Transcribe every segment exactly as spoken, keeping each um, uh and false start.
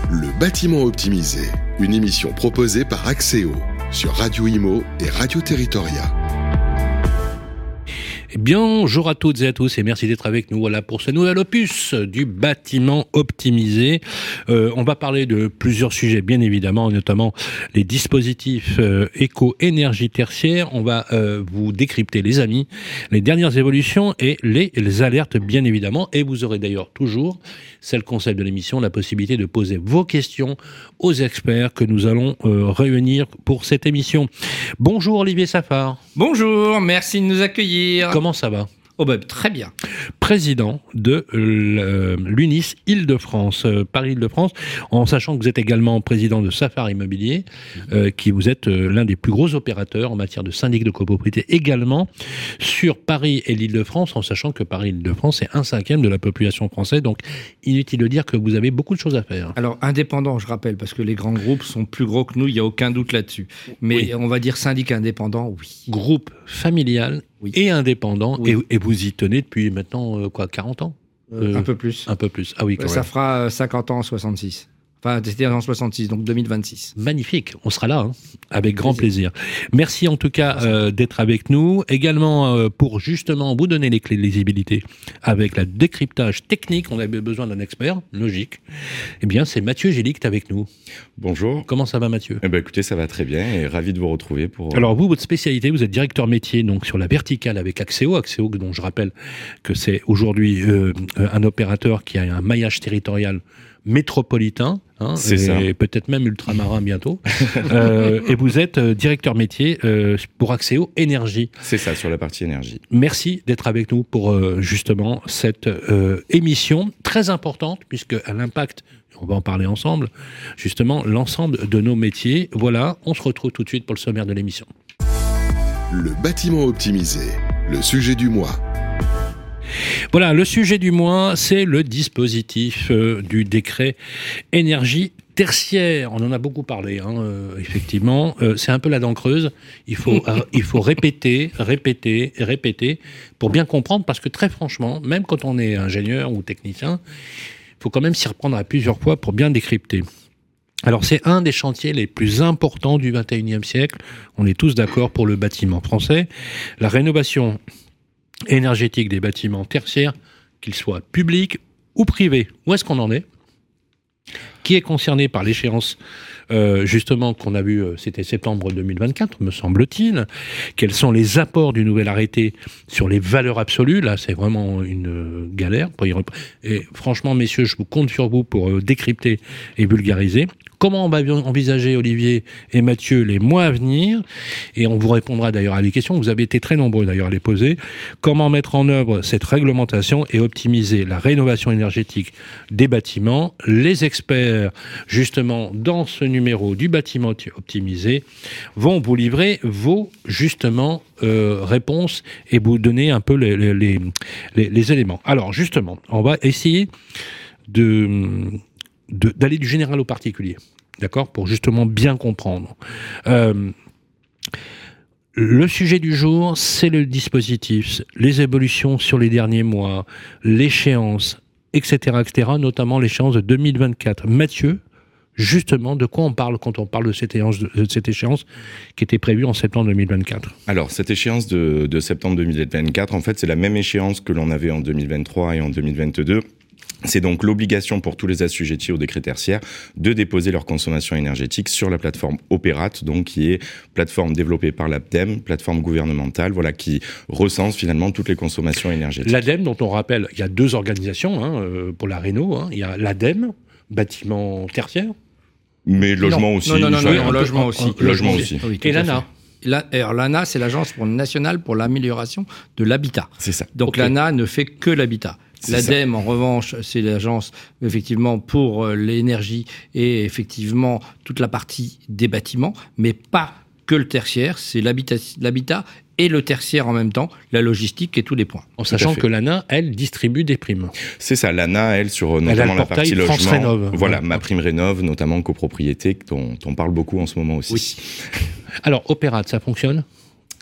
Le bâtiment optimisé, une émission proposée par Axéo sur Radio Imo et Radio Territoria. Bonjour à toutes et à tous et merci d'être avec nous voilà, pour ce nouvel opus du bâtiment optimisé. Euh, on va parler de plusieurs sujets bien évidemment, notamment les dispositifs euh, éco-énergie tertiaire. On va euh, vous décrypter les amis, les dernières évolutions et les, les alertes bien évidemment. Et vous aurez d'ailleurs toujours, c'est le concept de l'émission, la possibilité de poser vos questions aux experts que nous allons euh, réunir pour cette émission. Bonjour Olivier Safar. Bonjour, merci de nous accueillir. Comment ça va ? Oh ben, très bien. Président de l'U N I S Île-de-France, euh, Paris-Île-de-France, en sachant que vous êtes également président de Safar Immobilier, euh, qui vous êtes euh, l'un des plus gros opérateurs en matière de syndic de copropriété également sur Paris et l'Île-de-France, en sachant que Paris-Île-de-France est un cinquième de la population française, donc inutile de dire que vous avez beaucoup de choses à faire. Alors, indépendant, je rappelle, parce que les grands groupes sont plus gros que nous, il n'y a aucun doute là-dessus. Mais oui. On va dire syndic indépendant, oui. Groupe familial oui. et indépendant, oui. et, et vous y tenez depuis maintenant, euh, quoi, quarante ans euh, Un peu plus. Un peu plus, ah oui, quand Ça même. fera cinquante ans en soixante-six. Enfin, c'était en soixante-six, donc deux mille vingt-six. Magnifique, on sera là, hein, avec grand plaisir. plaisir. Merci en tout cas euh, d'être avec nous. Également, euh, pour justement vous donner les clés de lisibilité avec le décryptage technique, on avait besoin d'un expert, logique. Eh bien, c'est Mathieu Gély qui est avec nous. Bonjour. Comment ça va, Mathieu ? Eh ben, écoutez, ça va très bien et ravi de vous retrouver. pour. Alors vous, votre spécialité, vous êtes directeur métier donc sur la verticale avec Axéo. Axéo, dont je rappelle que c'est aujourd'hui euh, un opérateur qui a un maillage territorial métropolitain, hein, c'est et ça. peut-être même ultramarin bientôt. euh, et vous êtes euh, directeur métier euh, pour Axéo Énergie. C'est ça, sur la partie énergie. Merci d'être avec nous pour euh, justement cette euh, émission très importante, puisque elle impacte, on va en parler ensemble, justement l'ensemble de nos métiers. Voilà, on se retrouve tout de suite pour le sommaire de l'émission. Le bâtiment optimisé, le sujet du mois. Voilà, le sujet du mois, c'est le dispositif euh, du décret énergie tertiaire. On en a beaucoup parlé, hein, euh, effectivement. Euh, c'est un peu la dent creuse. Il faut, euh, il faut répéter, répéter, répéter pour bien comprendre, parce que très franchement, même quand on est ingénieur ou technicien, il faut quand même s'y reprendre à plusieurs fois pour bien décrypter. Alors, c'est un des chantiers les plus importants du vingt et unième siècle. On est tous d'accord pour le bâtiment français. La rénovation énergétique des bâtiments tertiaires, qu'ils soient publics ou privés. Où est-ce qu'on en est ? Qui est concerné par l'échéance euh, justement qu'on a vu, euh, c'était septembre deux mille vingt-quatre, me semble-t-il. Quels sont les apports du nouvel arrêté sur les valeurs absolues ? Là, c'est vraiment une euh, galère. Pour y rep... Et franchement, messieurs, je vous compte sur vous pour euh, décrypter et vulgariser. Comment on va envisager, Olivier et Mathieu, les mois à venir ? Et on vous répondra d'ailleurs à des questions. Vous avez été très nombreux d'ailleurs à les poser. Comment mettre en œuvre cette réglementation et optimiser la rénovation énergétique des bâtiments ? Les experts, justement, dans ce numéro du bâtiment optimisé, vont vous livrer vos, justement, euh, réponses et vous donner un peu les, les, les, les éléments. Alors, justement, on va essayer de... De, d'aller du général au particulier, d'accord, pour justement bien comprendre. Euh, le sujet du jour, c'est le dispositif, les évolutions sur les derniers mois, l'échéance, et cetera, et cetera, notamment l'échéance de deux mille vingt-quatre. Mathieu, justement, de quoi on parle quand on parle de cette échéance, de cette échéance qui était prévue en septembre deux mille vingt-quatre ? Alors, cette échéance de, de septembre deux mille vingt-quatre, en fait, c'est la même échéance que l'on avait en deux mille vingt-trois et en deux mille vingt-deux. C'est donc l'obligation pour tous les assujettis au décret tertiaire de déposer leur consommation énergétique sur la plateforme Opérate, donc qui est plateforme développée par l'ADEME, plateforme gouvernementale, voilà, qui recense finalement toutes les consommations énergétiques. L'ADEME, dont on rappelle, il y a deux organisations hein, pour la réno, hein. Il y a l'ADEME, bâtiment tertiaire. Mais logement non. aussi. Non, non, non, oui, non, logement aussi. Logement aussi. Oui, et l'ANA. La, alors, l'ANA, c'est l'Agence nationale pour l'amélioration de l'habitat. C'est ça. Donc okay. L'ANA ne fait que l'habitat. L'ADEME, en revanche, c'est l'agence effectivement pour l'énergie et effectivement toute la partie des bâtiments, mais pas que le tertiaire, c'est l'habitat, l'habitat et le tertiaire en même temps, la logistique et tous les points. En sachant que l'ANA, elle, distribue des primes. C'est ça, l'ANA, elle, sur notamment elle la partie logement. France Rénov. Voilà, ma prime rénov, notamment copropriété, dont on parle beaucoup en ce moment aussi. Oui. Alors, Opérate, ça fonctionne ?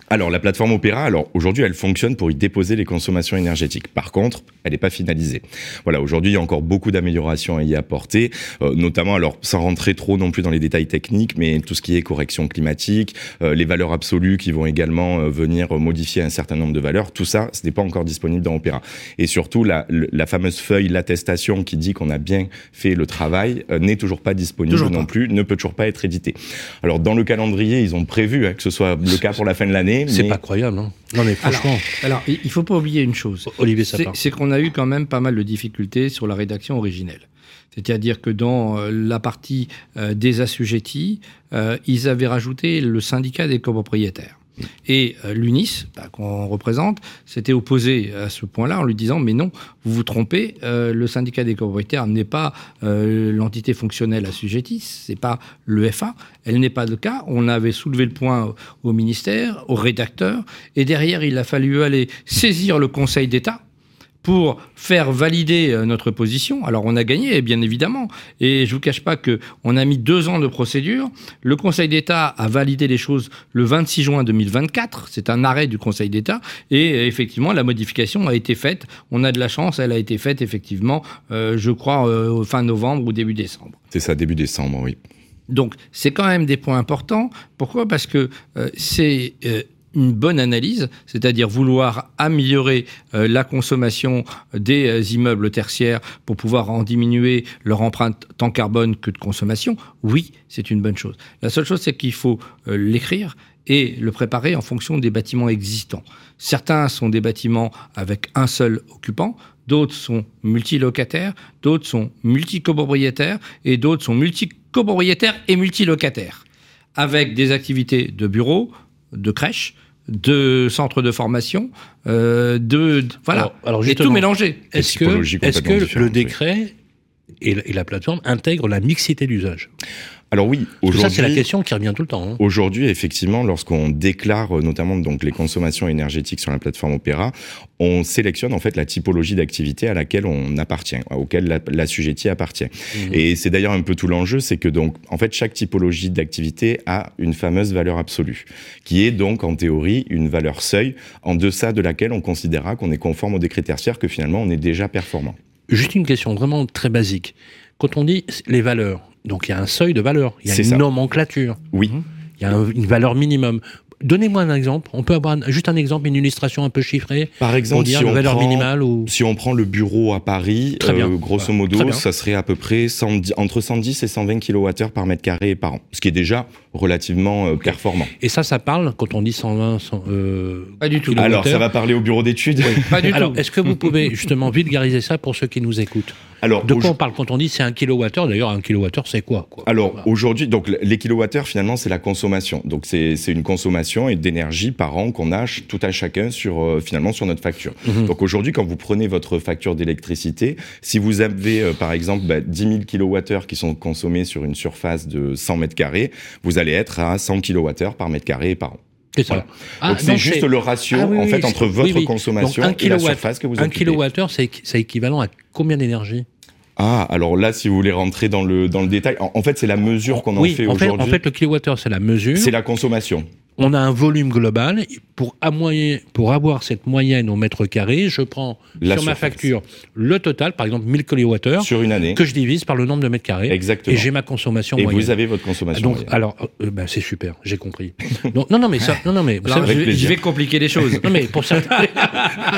Alors, la plateforme Opéra, alors aujourd'hui, elle fonctionne pour y déposer les consommations énergétiques. Par contre, elle n'est pas finalisée. Voilà, aujourd'hui, il y a encore beaucoup d'améliorations à y apporter, euh, notamment, alors, sans rentrer trop non plus dans les détails techniques, mais tout ce qui est correction climatique, euh, les valeurs absolues qui vont également euh, venir modifier un certain nombre de valeurs, tout ça, ce n'est pas encore disponible dans Opéra. Et surtout, la, la fameuse feuille, l'attestation qui dit qu'on a bien fait le travail, euh, n'est toujours pas disponible toujours non pas. plus, ne peut toujours pas être édité. Alors, dans le calendrier, ils ont prévu hein, que ce soit le cas pour la fin de l'année. C'est mais... pas croyable, hein. Non mais franchement. Alors, alors il faut pas oublier une chose. Olivier c'est, Sapin. c'est qu'on a eu quand même pas mal de difficultés sur la rédaction originelle. C'est-à-dire que dans euh, la partie euh, des assujettis, euh, ils avaient rajouté le syndicat des copropriétaires. Et euh, l'U N I S, bah, qu'on représente, s'était opposé à ce point-là en lui disant « Mais non, vous vous trompez, euh, le syndicat des copropriétaires n'est pas euh, l'entité fonctionnelle assujettie, c'est pas l'E F A, elle n'est pas le cas. » On avait soulevé le point au, au ministère, au rédacteur, et derrière, il a fallu aller saisir le Conseil d'État pour faire valider notre position. Alors, on a gagné, bien évidemment. Et je ne vous cache pas qu'on a mis deux ans de procédure. Le Conseil d'État a validé les choses le vingt-six juin deux mille vingt-quatre. C'est un arrêt du Conseil d'État. Et effectivement, la modification a été faite. On a de la chance, elle a été faite, effectivement, euh, je crois, euh, fin novembre ou début décembre. C'est ça, début décembre, oui. Donc, c'est quand même des points importants. Pourquoi ? Parce que euh, c'est... Euh, une bonne analyse, c'est-à-dire vouloir améliorer euh, la consommation des euh, immeubles tertiaires pour pouvoir en diminuer leur empreinte tant carbone que de consommation, oui, c'est une bonne chose. La seule chose, c'est qu'il faut euh, l'écrire et le préparer en fonction des bâtiments existants. Certains sont des bâtiments avec un seul occupant, d'autres sont multilocataires, d'autres sont multicopropriétaires et d'autres sont multicopropriétaires et multilocataires, avec des activités de bureaux, de crèches, de centres de formation, euh, de, de voilà, alors, alors et tout mélangé. Est-ce que, est-ce que le décret et la, et la plateforme intègrent la mixité d'usage ? Alors oui, aujourd'hui, ça c'est la question qui revient tout le temps. Hein. Aujourd'hui, effectivement, lorsqu'on déclare notamment donc les consommations énergétiques sur la plateforme Opéra, on sélectionne en fait la typologie d'activité à laquelle on appartient, auquel la, l'assujetti appartient. Mmh. Et c'est d'ailleurs un peu tout l'enjeu, c'est que donc en fait chaque typologie d'activité a une fameuse valeur absolue, qui est donc en théorie une valeur seuil en deçà de laquelle on considérera qu'on est conforme au décret tertiaire, que finalement on est déjà performant. Juste une question vraiment très basique. Quand on dit les valeurs, donc il y a un seuil de valeur, il y a c'est une ça. nomenclature. Oui. Il y a un, une valeur minimum. Donnez-moi un exemple. On peut avoir un, juste un exemple, une illustration un peu chiffrée. Par exemple, pour dire si, la on valeur prend, minimale ou... si on prend le bureau à Paris, euh, grosso modo, ça serait à peu près cent dix, entre cent dix et cent vingt kilowattheures par mètre carré et par an, ce qui est déjà relativement euh, performant. Et ça, ça parle quand on dit cent vingt, cent, euh, pas du tout. Alors, ça va parler au bureau d'études. Oui, pas du Alors, tout. est-ce que vous pouvez justement vulgariser ça pour ceux qui nous écoutent ? Alors, de quoi on parle quand on dit c'est un kilowattheure ? D'ailleurs, un kilowattheure, c'est quoi, quoi Alors, voilà. Aujourd'hui, donc les kilowattheures, finalement, c'est la consommation. Donc, c'est, c'est une consommation et d'énergie par an qu'on a tout à chacun sur euh, finalement sur notre facture. Mmh. Donc, aujourd'hui, quand vous prenez votre facture d'électricité, si vous avez euh, par exemple bah, dix mille kilowattheures qui sont consommés sur une surface de cent mètres carrés, vous allez être à cent kilowattheures par mètre carré et par an. C'est ça. Voilà. Ah, donc, c'est donc juste c'est... le ratio ah, oui, en fait oui, entre votre oui, oui. consommation donc, et la surface que vous occupez. Un kilowattheure, c'est, c'est équivalent à combien d'énergie ? Ah, alors là, si vous voulez rentrer dans le, dans le détail, en, en fait, c'est la mesure qu'on oui, en fait en aujourd'hui. Fait, en fait, le kilowattheure, c'est la mesure. C'est la consommation. On a un volume global. Pour, amoyer, pour avoir cette moyenne au mètre carré, je prends la sur surface. Ma facture le total, par exemple mille kilowattheures, sur une année, que je divise par le nombre de mètres carrés. Exactement. Et j'ai ma consommation et moyenne. Et vous avez votre consommation Donc, moyenne. Alors, euh, ben, c'est super, j'ai compris. Donc, non, non, mais ça, non, non, mais alors, ça, je, je vais compliquer les choses. Non, mais pour ça. Pourquoi ?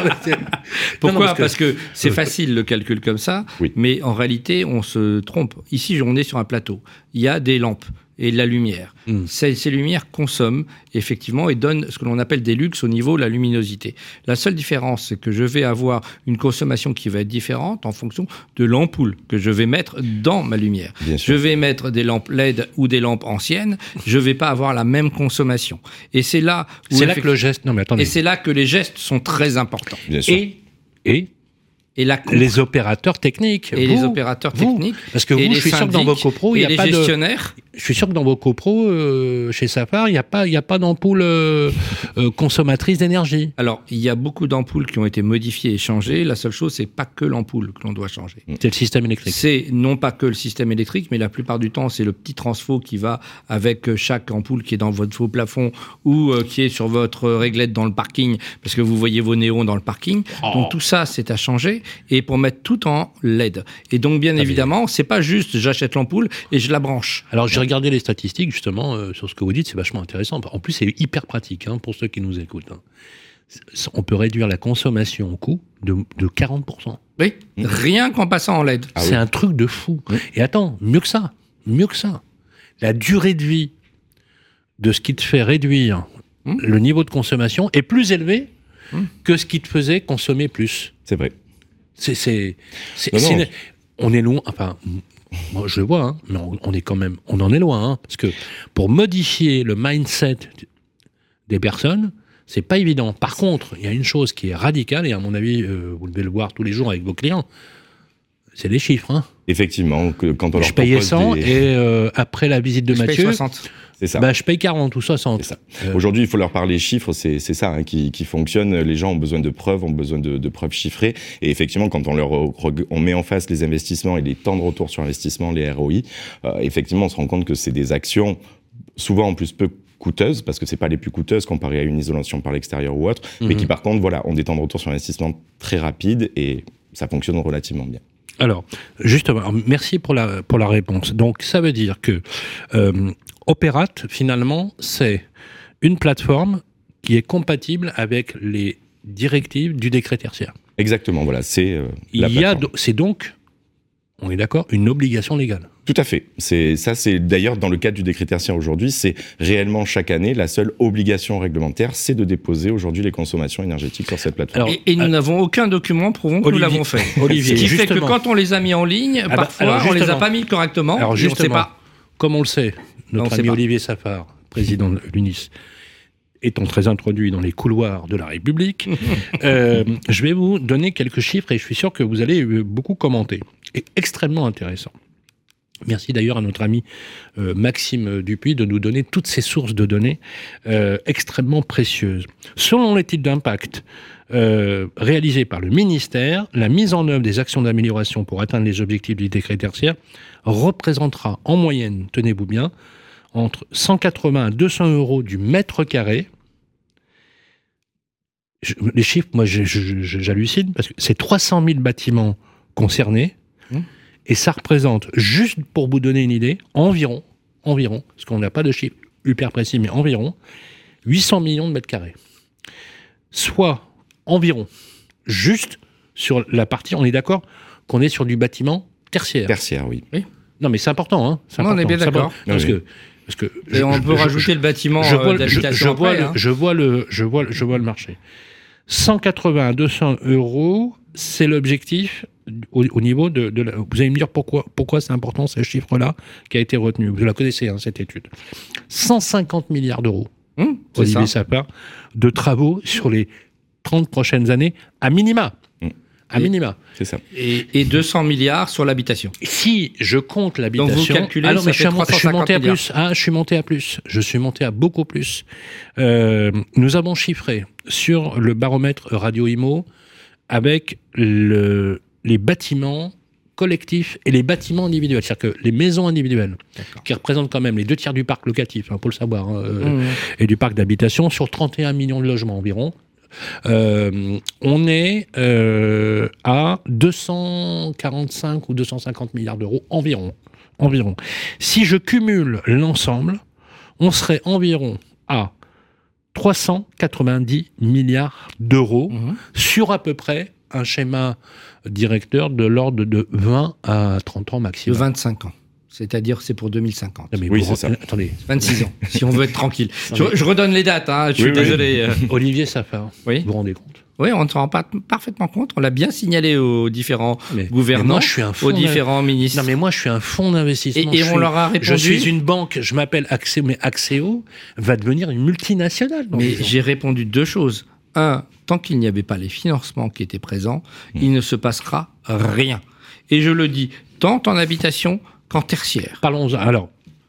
Non, non, parce, que... parce que c'est facile le calcul comme ça, oui. Mais en réalité, on se trompe. Ici, on est sur un plateau. Il y a des lampes et de la lumière. Mm. Ces, ces lumières consomment effectivement et donnent ce que l'on appelle des luxes au niveau de la luminosité. La seule différence, c'est que je vais avoir une consommation qui va être différente en fonction de l'ampoule que je vais mettre dans ma lumière. Je vais mettre des lampes L E D ou des lampes anciennes, je ne vais pas avoir la même consommation. Et c'est là où c'est là que le geste. Non mais attendez. Et c'est là que les gestes sont très importants. Bien sûr. Et et Et la comp- les opérateurs techniques. Et vous, les opérateurs vous, techniques. parce que vous, je suis sûr que dans vos copros, il n'y a pas de... Et les gestionnaires. Je suis sûr que dans vos copros, euh, chez Safar, il n'y a pas, il y a pas d'ampoule euh, euh, consommatrice d'énergie. Alors, il y a beaucoup d'ampoules qui ont été modifiées et changées. La seule chose, c'est pas que l'ampoule que l'on doit changer. C'est le système électrique. C'est non pas que le système électrique, mais la plupart du temps, c'est le petit transfo qui va avec chaque ampoule qui est dans votre faux plafond ou euh, qui est sur votre réglette dans le parking, parce que vous voyez vos néons dans le parking. Oh. Donc tout ça, c'est à changer et pour mettre tout en L E D. Et donc, bien ah, évidemment, mais... c'est pas juste j'achète l'ampoule et je la branche. Alors, j'ai regardé les statistiques, justement, euh, sur ce que vous dites, c'est vachement intéressant. En plus, c'est hyper pratique hein, pour ceux qui nous écoutent. Hein. On peut réduire la consommation au coût de, de quarante pour cent. Oui, mmh. rien qu'en passant en L E D. Ah, c'est oui. un truc de fou. Mmh. Et attends, mieux que ça, mieux que ça. La durée de vie de ce qui te fait réduire mmh. le niveau de consommation est plus élevée mmh. que ce qui te faisait consommer plus. C'est vrai. C'est, c'est, c'est, non, c'est, non. On est loin, enfin... Moi, je le vois, hein, mais on, on est quand même, on en est loin, hein, parce que pour modifier le mindset des personnes, c'est pas évident. Par contre, il y a une chose qui est radicale, et à mon avis, euh, vous devez le voir tous les jours avec vos clients, c'est les chiffres. Hein. Effectivement, que quand on je leur payais propose cent, des... et euh, après la visite de je Mathieu, paye soixante. C'est ça. Bah, je paye quarante ou soixante. C'est ça. Euh... Aujourd'hui, il faut leur parler chiffres, c'est, c'est ça hein, qui, qui fonctionne. Les gens ont besoin de preuves, ont besoin de, de preuves chiffrées. Et effectivement, quand on leur on met en face les investissements et les temps de retour sur investissement, les R O I, euh, effectivement, on se rend compte que c'est des actions souvent en plus peu coûteuses, parce que c'est pas les plus coûteuses comparées à une isolation par l'extérieur ou autre, mm-hmm. mais qui par contre, voilà, ont des temps de retour sur investissement très rapides et ça fonctionne relativement bien. Alors, justement, merci pour la, pour la réponse. Donc, ça veut dire que euh, Opérate, finalement, c'est une plateforme qui est compatible avec les directives du décret tertiaire. Exactement, voilà, c'est euh, la Il y a, plateforme. C'est donc, on est d'accord, une obligation légale. Tout à fait. C'est, ça, c'est d'ailleurs dans le cadre du décret tertiaire aujourd'hui, c'est réellement chaque année la seule obligation réglementaire, c'est de déposer aujourd'hui les consommations énergétiques sur cette plateforme. Alors, et, et nous euh, n'avons aucun document prouvant que Olivier, nous l'avons fait. Olivier, Ce qui justement. fait que quand on les a mis en ligne, ah bah, parfois on les a pas mis correctement. Alors justement, on sait pas. Comme on le sait, notre non, ami pas. Olivier Safar, président de l'U N I S, étant très introduit dans les couloirs de la République, euh, je vais vous donner quelques chiffres et je suis sûr que vous allez beaucoup commenter. Et extrêmement intéressant. Merci d'ailleurs à notre ami euh, Maxime Dupuis de nous donner toutes ces sources de données euh, extrêmement précieuses. Selon l'étude d'impact euh, réalisée par le ministère, la mise en œuvre des actions d'amélioration pour atteindre les objectifs du décret tertiaire représentera en moyenne, tenez-vous bien, entre cent quatre-vingts à deux cents euros du mètre carré. Je, les chiffres, moi, je, je, je, j'hallucine parce que c'est trois cent mille bâtiments concernés. Mmh. Et ça représente, juste pour vous donner une idée, environ, environ, parce qu'on n'a pas de chiffre hyper précis, mais environ, huit cents millions de mètres carrés. Soit environ, juste sur la partie, on est d'accord qu'on est sur du bâtiment tertiaire. Tertiaire, oui. oui. Non, mais c'est important. Hein, c'est non, important, on est bien d'accord. Parce oui. que... Parce que Et je, on peut je, rajouter je, le bâtiment je vois, d'habitation je, je, après, vois hein. le, je, vois le, je, vois, je vois le marché. cent quatre-vingts à deux cents euros, c'est l'objectif au, au niveau de, de la, vous allez me dire pourquoi, pourquoi c'est important ce chiffre-là qui a été retenu. Vous la connaissez, hein, cette étude. cent cinquante milliards d'euros, mmh, Olivier Sapin, de travaux sur les trente prochaines années, à minima. Mmh. À et, minima. C'est ça. Et, et deux cents milliards sur l'habitation. Si je compte l'habitation... Donc vous calculez, ah non, mais ça je, fait suis, je suis monté à milliards. plus. Ah, je suis monté à plus. Je suis monté à beaucoup plus. Euh, nous avons chiffré sur le baromètre Radio Imo avec le, les bâtiments collectifs et les bâtiments individuels. C'est-à-dire que les maisons individuelles, D'accord. qui représentent quand même les deux tiers du parc locatif, hein, pour le savoir, hein, mmh. et du parc d'habitation, sur trente et un millions de logements environ, Euh, on est euh, à deux cent quarante-cinq ou deux cent cinquante milliards d'euros environ, environ. Si je cumule l'ensemble, on serait environ à trois cent quatre-vingt-dix milliards d'euros mmh. sur à peu près un schéma directeur de l'ordre de vingt à trente ans maximum. De vingt-cinq ans. C'est-à-dire c'est pour deux mille cinquante. Non, mais oui, vous, c'est ça. Attendez. vingt-six ans, si on veut être tranquille. Je, je redonne les dates, hein, je suis oui, désolé. Oui. Olivier Safar, oui. vous vous rendez compte? Oui, on ne s'en rend pas parfaitement compte. On l'a bien signalé aux différents mais, gouvernants, mais moi, je suis un aux différents ministres. Non, mais moi, je suis un fonds d'investissement. Et, et je on suis, leur a répondu. Je suis une banque, je m'appelle Axéo, mais Axéo va devenir une multinationale. Mais j'ai répondu deux choses. Un, tant qu'il n'y avait pas les financements qui étaient présents, mmh. il ne se passera rien. Et je le dis, tant en habitation qu'en tertiaire. Parlons-en. Alors,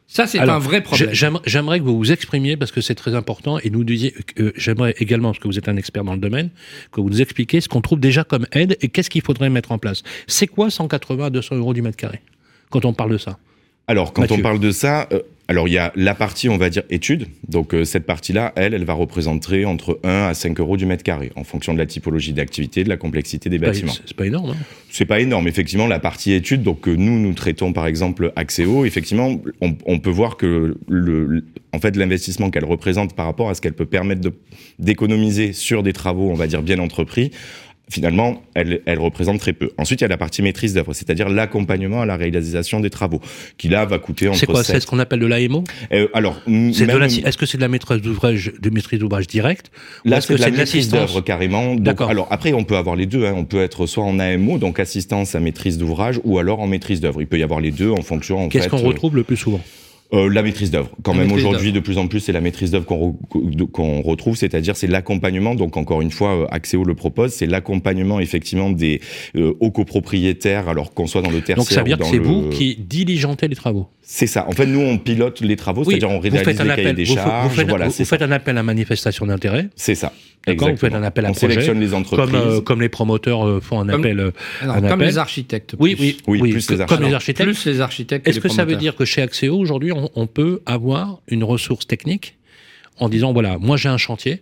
Ça, c'est Alors, un vrai problème. J'aimerais, j'aimerais que vous vous exprimiez, parce que c'est très important, et nous disiez, euh, j'aimerais également, parce que vous êtes un expert dans le domaine, que vous nous expliquiez ce qu'on trouve déjà comme aide et qu'est-ce qu'il faudrait mettre en place. C'est quoi cent quatre-vingts à deux cents euros du mètre carré, quand on parle de ça? Alors, quand Mathieu. on parle de ça, euh, alors il y a la partie, on va dire, études. Donc, euh, cette partie-là, elle, elle va représenter entre un à cinq euros du mètre carré, en fonction de la typologie d'activité, de la complexité des bâtiments. C'est, c'est pas énorme, hein. C'est pas énorme, effectivement, la partie études, donc que nous, nous traitons par exemple Axéo, effectivement, on, on peut voir que le, en fait, l'investissement qu'elle représente par rapport à ce qu'elle peut permettre de, d'économiser sur des travaux, on va dire, bien entrepris, finalement, elle, elle représente très peu. Ensuite, il y a la partie maîtrise d'œuvre, c'est-à-dire l'accompagnement à la réalisation des travaux, qui là va coûter entre C'est quoi? sept... C'est ce qu'on appelle de l'A M O? euh, Alors, c'est même... de la, est-ce que c'est de la maîtrise d'ouvrage, de maîtrise d'ouvrage directe? Là, est-ce c'est que de la c'est de maîtrise l'assistance d'œuvre carrément. Donc, D'accord. Alors après, on peut avoir les deux. Hein. On peut être soit en A M O, donc assistance à maîtrise d'ouvrage, ou alors en maîtrise d'œuvre. Il peut y avoir les deux en fonction. En Qu'est-ce fait, qu'on euh... retrouve le plus souvent? Euh, la maîtrise d'œuvre. Quand la même aujourd'hui, d'œuvre. de plus en plus, c'est la maîtrise d'œuvre qu'on, re- qu'on retrouve, c'est-à-dire c'est l'accompagnement. Donc encore une fois, euh, Axéo le propose, c'est l'accompagnement effectivement des euh, aux copropriétaires, alors qu'on soit dans le tertiaire. Donc ça veut dire ou dans que c'est le... vous qui diligentez les travaux. C'est ça. En fait, nous on pilote les travaux, Oui, c'est-à-dire on vous réalise faites un les appel, cahiers des vous, charges. vous faites, voilà, vous, c'est vous ça. faites un appel à manifestation d'intérêt. C'est ça. D'accord, vous Exactement. faites un appel à on projet. sélectionne les entreprises. Comme, euh, comme les promoteurs euh, font un Comme- appel. euh, Alors, un comme appel. les architectes. Oui, plus. oui, Oui, oui, plus que- les comme les architectes. architectes. Plus les architectes. Est-ce et que les ça veut promoteurs. dire que chez Axéo, aujourd'hui, on, on peut avoir une ressource technique en disant, voilà, moi j'ai un chantier,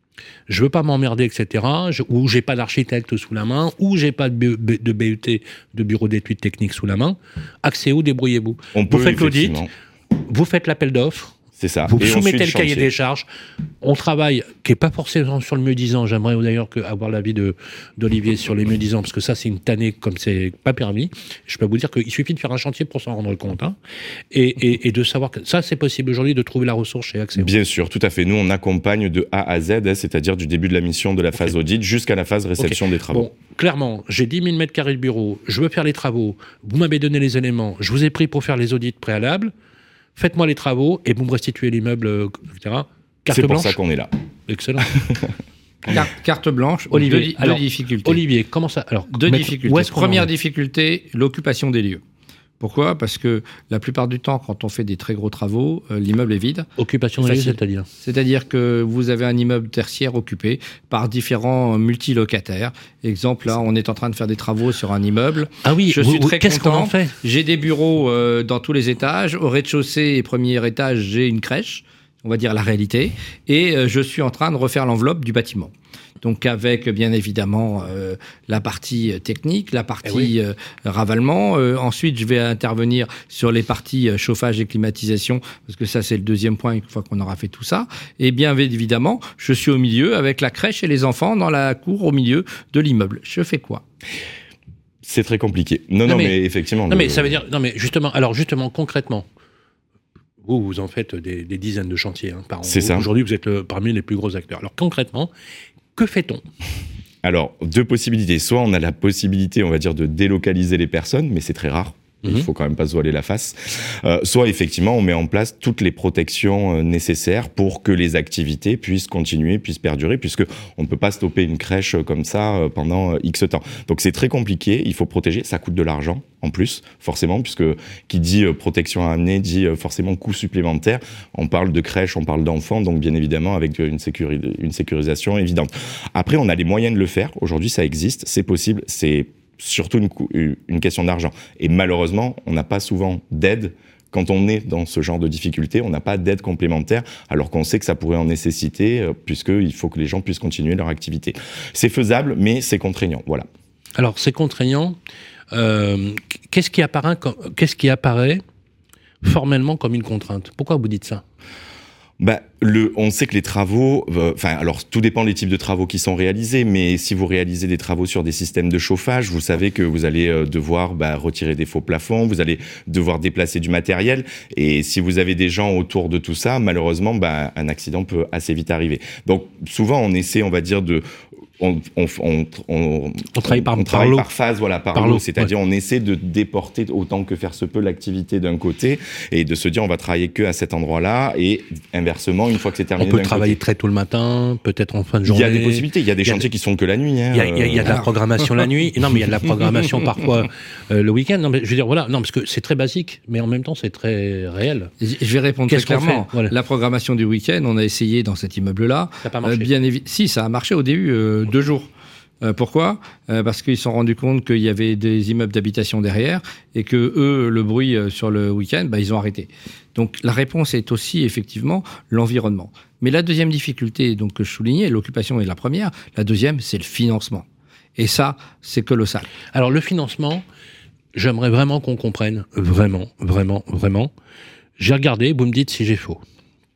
je veux pas m'emmerder, et cetera, je, ou j'ai pas d'architecte sous la main, ou j'ai pas de, B, B, de B U T, de bureau d'études techniques sous la main. Axéo, débrouillez-vous. On peut Vous faites l'audit, effectivement. vous faites l'appel d'offres, C'est ça. vous Et soumettez ensuite, le cahier chantier. des charges. On travaille, qui n'est pas forcément sur le mieux disant. J'aimerais d'ailleurs que, avoir l'avis de, d'Olivier sur les mieux disants, parce que ça, c'est une tannée comme c'est pas permis. Je peux vous dire qu'il suffit de faire un chantier pour s'en rendre compte. Hein. Et, et, et de savoir que ça, c'est possible aujourd'hui de trouver la ressource chez Axéo. Bien sûr, tout à fait. Nous, on accompagne de A à Z, hein, c'est-à-dire du début de la mission de la phase audit jusqu'à la phase réception Okay. des travaux. Bon, clairement, j'ai dix mille mètres carrés de bureau, je veux faire les travaux, vous m'avez donné les éléments, je vous ai pris pour faire les audits préalables, faites-moi les travaux et vous me restituez l'immeuble, et cetera. Carte C'est pour blanche. ça qu'on est là. Excellent. Carte, carte blanche. Olivier, deux, deux alors, difficultés. Olivier, comment ça alors, Deux mettre- difficultés. où est-ce qu'on en Première est difficulté, l'occupation des lieux. Pourquoi ? Parce que la plupart du temps, quand on fait des très gros travaux, euh, l'immeuble est vide. Occupation de lieu, Facile. c'est-à-dire C'est-à-dire que vous avez un immeuble tertiaire occupé par différents multilocataires. Exemple, là, on est en train de faire des travaux sur un immeuble. Ah oui, Je vous- suis vous- très qu'est-ce qu'on content. en fait J'ai des bureaux euh, dans tous les étages. Au rez-de-chaussée et premier étage, j'ai une crèche, on va dire la réalité. Et euh, je suis en train de refaire l'enveloppe du bâtiment. Donc avec bien évidemment euh, la partie technique, la partie Eh oui. euh, ravalement. Euh, ensuite, je vais intervenir sur les parties euh, chauffage et climatisation, parce que ça c'est le deuxième point une fois qu'on aura fait tout ça. Et bien évidemment, je suis au milieu avec la crèche et les enfants dans la cour au milieu de l'immeuble. Je fais quoi ? C'est très compliqué. Non, Non, non, mais- mais, effectivement. Non le- mais ça veut dire non mais justement alors justement concrètement vous vous en faites des, des dizaines de chantiers hein, par an. C'est ça. Aujourd'hui vous êtes le- parmi les plus gros acteurs. Alors concrètement que fait-on ? Alors, deux possibilités. Soit on a la possibilité, on va dire, de délocaliser les personnes, mais c'est très rare. Il Mhm. faut quand même pas se voiler la face. Euh, soit effectivement, on met en place toutes les protections euh, nécessaires pour que les activités puissent continuer, puissent perdurer, puisque on ne peut pas stopper une crèche euh, comme ça euh, pendant euh, X temps. Donc c'est très compliqué. Il faut protéger. Ça coûte de l'argent en plus, forcément, puisque qui dit euh, protection à amener dit euh, forcément coût supplémentaire. On parle de crèche, on parle d'enfants, donc bien évidemment avec une, sécuri- une sécurisation évidente. Après, on a les moyens de le faire. Aujourd'hui, ça existe, c'est possible, c'est surtout une, cou- une question d'argent. Et malheureusement, on n'a pas souvent d'aide. Quand on est dans ce genre de difficultés, on n'a pas d'aide complémentaire, alors qu'on sait que ça pourrait en nécessiter, euh, puisqu'il faut que les gens puissent continuer leur activité. C'est faisable, mais c'est contraignant. Voilà. Alors c'est contraignant. Euh, qu'est-ce qui apparaît comme, qu'est-ce qui apparaît formellement comme une contrainte ? Pourquoi vous dites ça ? Bah, le, on sait que les travaux, enfin, euh, alors tout dépend des types de travaux qui sont réalisés, mais si vous réalisez des travaux sur des systèmes de chauffage, vous savez que vous allez euh, devoir bah, retirer des faux plafonds, vous allez devoir déplacer du matériel, et si vous avez des gens autour de tout ça, malheureusement, bah, un accident peut assez vite arriver. Donc, souvent, on essaie, on va dire, de On, on, on, on, on travaille par, on par travaille l'eau. par phase, voilà, par, par l'eau. l'eau. C'est-à-dire, ouais. on essaie de déporter autant que faire se peut l'activité d'un côté et de se dire, on va travailler que à cet endroit-là et inversement, une fois que c'est terminé. On peut d'un travailler côté. très tôt le matin, peut-être en fin de journée. Il y a des possibilités. Il y a des il y a chantiers qui sont que la nuit. Hein, Il y a, il y a, il y a de la programmation la nuit. Non, mais il y a de la programmation parfois euh, le week-end. Non, mais je veux dire, voilà, non, parce que c'est très basique, mais en même temps, c'est très réel. Je vais répondre Qu'est-ce très qu'on clairement. fait voilà. La programmation du week-end, on a essayé dans cet immeuble-là. Ça n'a pas marché. Euh, bien évi- si, ça a marché au début, euh, deux jours. Euh, pourquoi ? euh, Parce qu'ils se sont rendus compte qu'il y avait des immeubles d'habitation derrière et que eux, le bruit euh, sur le week-end, bah, ils ont arrêté. Donc la réponse est aussi effectivement l'environnement. Mais la deuxième difficulté donc, que je soulignais, l'occupation est la première. La deuxième, c'est le financement. Et ça, c'est colossal. Alors, le financement, j'aimerais vraiment qu'on comprenne, vraiment, vraiment, vraiment. J'ai regardé, vous me dites si j'ai faux.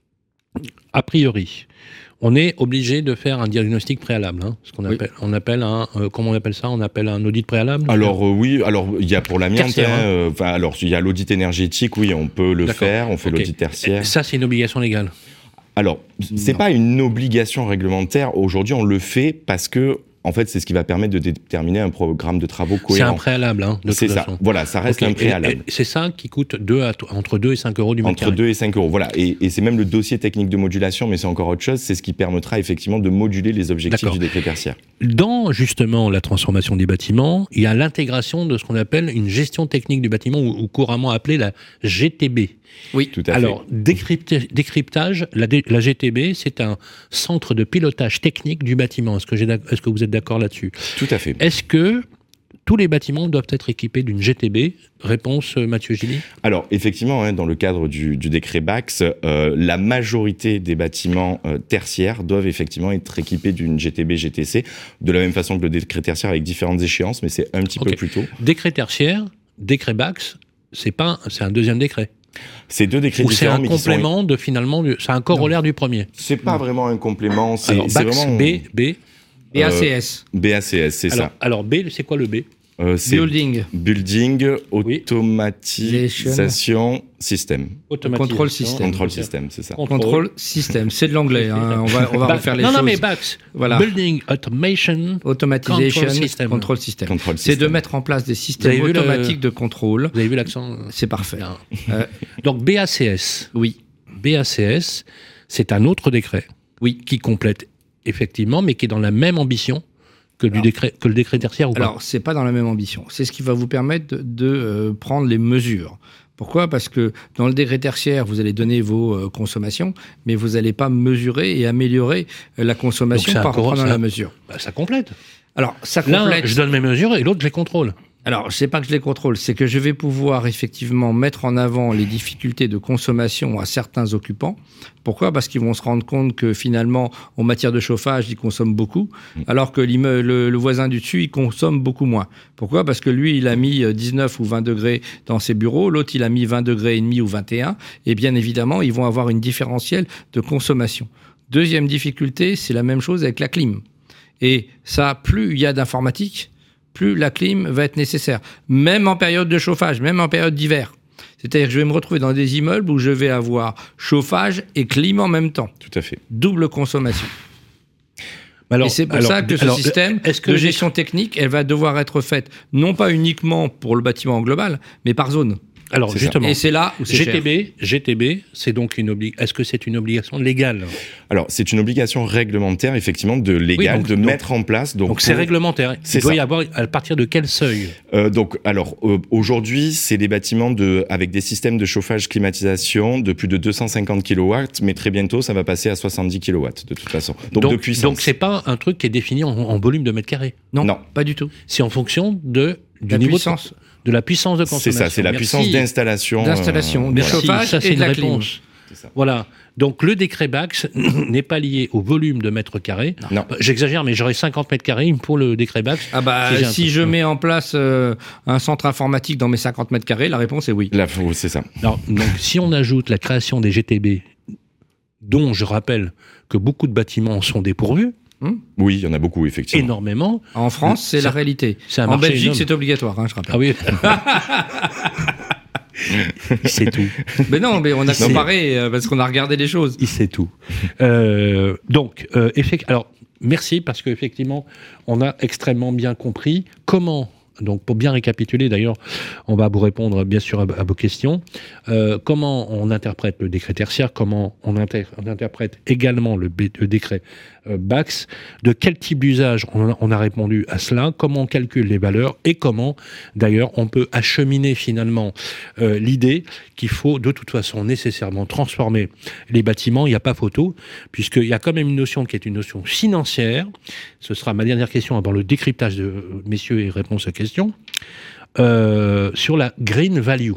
A priori, on est obligé de faire un diagnostic préalable, hein, ce qu'on Oui. appelle, on appelle un, euh, comment on appelle ça ? On appelle un audit préalable. Alors euh, oui, alors il y a pour l'amiante, Tertiaire, hein, hein. euh, enfin, alors il y a l'audit énergétique, oui, on peut le D'accord. faire, on fait Ok. l'audit tertiaire. Et ça, c'est une obligation légale. Alors, c'est Non. pas une obligation réglementaire. Aujourd'hui, on le fait parce que, en fait, c'est ce qui va permettre de déterminer un programme de travaux C'est cohérent. un préalable, hein, de C'est toute ça. façon. Voilà, ça reste Ok. un Et- préalable. et c'est ça qui coûte deux à, entre deux et cinq euros du mètre Entre carré. deux et cinq euros. Voilà. Et, et c'est même le dossier technique de modulation, mais c'est encore autre chose. C'est ce qui permettra effectivement de moduler les objectifs D'accord. du décret tertiaire. Dans justement la transformation des bâtiments, il y a l'intégration de ce qu'on appelle une gestion technique du bâtiment, ou, ou couramment appelée la G T B. Oui, Tout à Alors, fait. décrypté- décryptage, la, dé- la G T B, c'est un centre de pilotage technique du bâtiment. Est-ce que, j'ai d'ac- est-ce que vous êtes d'accord là-dessus ? Tout à fait. Est-ce que tous les bâtiments doivent être équipés d'une G T B ? Réponse, euh, Mathieu Gilly. Alors, effectivement, hein, dans le cadre du, du décret B A X, euh, la majorité des bâtiments euh, tertiaires doivent effectivement être équipés d'une G T B G T C, de la même façon que le décret tertiaire avec différentes échéances, mais c'est un petit Ok. peu plus tôt. Décret tertiaire, décret B A X, c'est pas, un- c'est un deuxième décret. C'est deux décrets Ou c'est différents, un mais qui sont... complément de finalement, du- c'est un corollaire du premier. C'est pas vraiment un complément, c'est Alors, c'est B A X, vraiment... B, B. B A C S, B A C S, c'est Alors, ça. alors B, c'est quoi le B ? Euh, c'est Building, Building, Oui. automatisation, système. Contrôle système. Contrôle système, c'est ça. Contrôle System. C'est de l'anglais, hein. on va, on va Ba- refaire les non, choses. non, mais B A X, Voilà. Building Automation. Automatisation, Control System. Control System. Control C'est de system. mettre en place des Vous systèmes avez vu le- automatiques de contrôle. Vous avez vu l'accent ? C'est parfait. Bien. Euh, Donc B A C S. oui, B A C S, c'est un autre décret oui. qui complète effectivement, mais qui est dans la même ambition que, du Alors- décret, que le décret tertiaire ou pas. Alors, c'est pas dans la même ambition. C'est ce qui va vous permettre de, de, euh, prendre les mesures. Pourquoi ? Parce que dans le décret tertiaire, vous allez donner vos euh, consommations, mais vous n'allez pas mesurer et améliorer euh, la consommation Donc, c'est un par cor- rapport dans c'est la un- mesure. Bah, ça complète. Alors, ça L'un, complète. je donne mes mesures et l'autre, je les contrôle. Alors, c'est pas que je les contrôle, c'est que je vais pouvoir effectivement mettre en avant les difficultés de consommation à certains occupants. Pourquoi ? Parce qu'ils vont se rendre compte que finalement, en matière de chauffage, ils consomment beaucoup, alors que l'immeu- le, le voisin du dessus, il consomme beaucoup moins. Pourquoi ? Parce que lui, il a mis dix-neuf ou vingt degrés dans ses bureaux, l'autre, il a mis vingt degrés et demi ou vingt et un, et bien évidemment, ils vont avoir une différentielle de consommation. Deuxième difficulté, c'est la même chose avec la clim. Et ça, plus il y a d'informatique, plus la clim va être nécessaire, même en période de chauffage, même en période d'hiver. C'est-à-dire que je vais me retrouver dans des immeubles où je vais avoir chauffage et clim en même temps. Tout à fait. Double consommation. Alors, et c'est pour alors, ça que ce alors, système est-ce que de le gestion technique, elle va devoir être faite non pas uniquement pour le bâtiment en global, mais par zone. Alors, C'est justement, Et c'est là où c'est G cher. T B, G T B, c'est donc une obli- Est-ce que c'est une obligation légale ? Alors, c'est une obligation réglementaire, effectivement, de légal, Oui, donc- de donc- mettre en place. Donc, Donc c'est pour- réglementaire. C'est Il doit ça. y avoir à partir de quel seuil ? Euh, donc, alors, euh, aujourd'hui, c'est des bâtiments de, avec des systèmes de chauffage climatisation de plus de deux cent cinquante kilowatts, mais très bientôt, ça va passer à soixante-dix kilowatts, de toute façon. Donc, de puissance. donc c'est pas un truc qui est défini en, en volume de mètres carrés. Non, Non. pas du tout. C'est en fonction de du La niveau puissance. de, de la puissance de C'est consommation. ça, c'est la Merci. puissance d'installation. D'installation, euh, des voilà. chauffage Merci, ça c'est et de une la clim. réponse. C'est ça. Voilà. Donc le décret B A X n'est pas lié au volume de mètres carrés. Non. Euh, J'exagère, mais j'aurais cinquante mètres carrés, il me faut le décret B A X. Ah bah, Si j'ai un si truc. je mets en place euh, un centre informatique dans mes cinquante mètres carrés, la réponse est oui. Là, faut- c'est ça. Alors, donc, si on ajoute la création des G T B, dont je rappelle que beaucoup de bâtiments sont dépourvus, Oui, il y en a beaucoup, effectivement. énormément. En France, c'est Ça- la réalité. c'est un En marché Belgique, énorme. c'est obligatoire, hein, je rappelle. Ah oui. Il sait tout. Mais non, mais on a C'est- comparé euh, parce qu'on a regardé les choses. Il sait tout. Euh, donc, euh, effect- alors, merci, parce qu'effectivement, on a extrêmement bien compris comment... Donc, pour bien récapituler, d'ailleurs, on va vous répondre bien sûr à, à vos questions. Euh, comment on interprète le décret tertiaire, comment on, inter- on interprète également le, B- le décret euh, B A C S, de quel type d'usage on a, on a répondu à cela, comment on calcule les valeurs et comment, d'ailleurs, on peut acheminer finalement euh, l'idée qu'il faut de toute façon nécessairement transformer les bâtiments. Il n'y a pas photo, puisqu'il y a quand même une notion qui est une notion financière. Ce sera ma dernière question avant le décryptage de euh, messieurs et réponses à questions. Euh, sur la green value,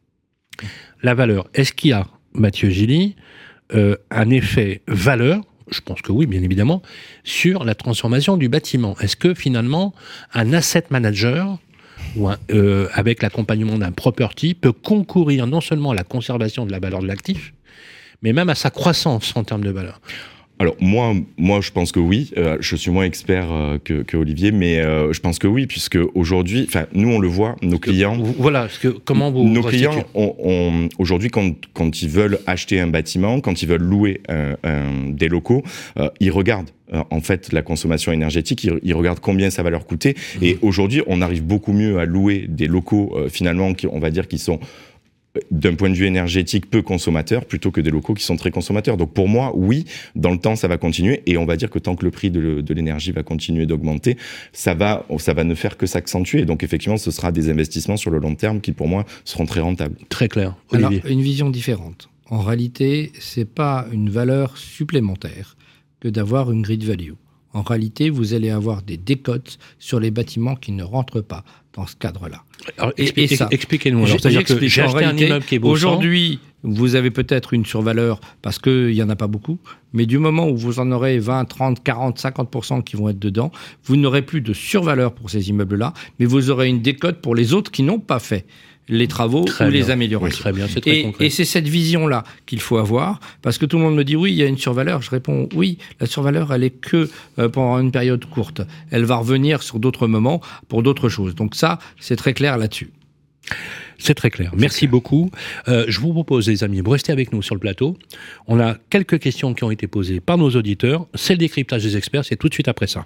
la valeur. Est-ce qu'il y a, Mathieu Gilly, euh, un effet valeur, je pense que oui, bien évidemment, sur la transformation du bâtiment? Est-ce que finalement, un asset manager, ou un, euh, avec l'accompagnement d'un property, peut concourir non seulement à la conservation de la valeur de l'actif, mais même à sa croissance en termes de valeur? Alors moi, moi, je pense que oui. Euh, je suis moins expert euh, que, que Olivier, mais euh, je pense que oui, puisque aujourd'hui, enfin, nous on le voit, nos clients. Vous, voilà, parce que comment vous nos restituez clients, on, on, aujourd'hui, quand, quand ils veulent acheter un bâtiment, quand ils veulent louer un, un, des locaux, euh, ils regardent. Euh, en fait, la consommation énergétique, ils, ils regardent combien ça va leur coûter. Mmh. Et aujourd'hui, on arrive beaucoup mieux à louer des locaux, euh, finalement, qui, on va dire, qui sont d'un point de vue énergétique peu consommateurs plutôt que des locaux qui sont très consommateurs. Donc pour moi, oui, dans le temps, ça va continuer et on va dire que tant que le prix de, le, de l'énergie va continuer d'augmenter, ça va, ça va ne faire que s'accentuer. Donc effectivement, ce sera des investissements sur le long terme qui pour moi seront très rentables. Très clair. Olivier. Alors, une vision différente. En réalité, c'est pas une valeur supplémentaire que d'avoir une grid value. En réalité, vous allez avoir des décotes sur les bâtiments qui ne rentrent pas dans ce cadre-là. Alors, et, et ça, expliquez-nous. Alors, c'est-à-dire que j'ai acheté un immeuble qui est beau. Aujourd'hui, vous avez peut-être une survaleur parce qu'il n'y en a pas beaucoup, mais du moment où vous en aurez vingt, trente, quarante, cinquante pour cent qui vont être dedans, vous n'aurez plus de survaleur pour ces immeubles-là, mais vous aurez une décote pour les autres qui n'ont pas fait les travaux très ou bien. les améliorations. Oui, très bien, c'est très et, concret. et c'est cette vision-là qu'il faut avoir, parce que tout le monde me dit oui, il y a une survaleur. Je réponds oui, la survaleur, elle est que euh, pendant une période courte. Elle va revenir sur d'autres moments pour d'autres choses. Donc ça, c'est très clair là-dessus. C'est très clair. Merci beaucoup. Euh, je vous propose, les amis, vous restez avec nous sur le plateau. On a quelques questions qui ont été posées par nos auditeurs. C'est le décryptage des experts, c'est tout de suite après ça.